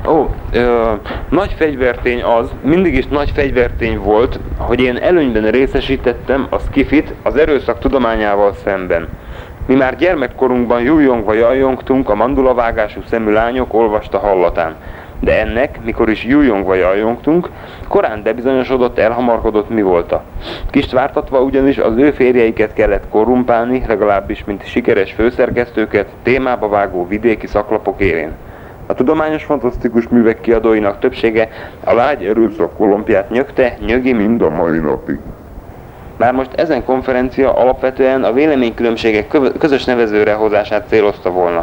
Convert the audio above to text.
Nagy fegyvertény az, mindig is nagy fegyvertény volt, hogy én előnyben részesítettem a skifit az erőszak tudományával szemben. Mi már gyermekkorunkban jújongva jajongtunk a mandulavágású szemű lányok olvasta hallatán. De ennek, mikor is jújongva jajongtunk, korán bebizonyosodott, elhamarkodott mi volta. Kist vártatva ugyanis az ő férjeiket kellett korrumpálni, legalábbis mint sikeres főszerkesztőket, témába vágó vidéki szaklapok élén. A tudományos fantasztikus művek kiadóinak többsége a lágy erőszak kolompját nyögte, nyögi mind a mai napig. Már most ezen konferencia alapvetően a véleménykülönbségek közös nevezőre hozását célozta volna.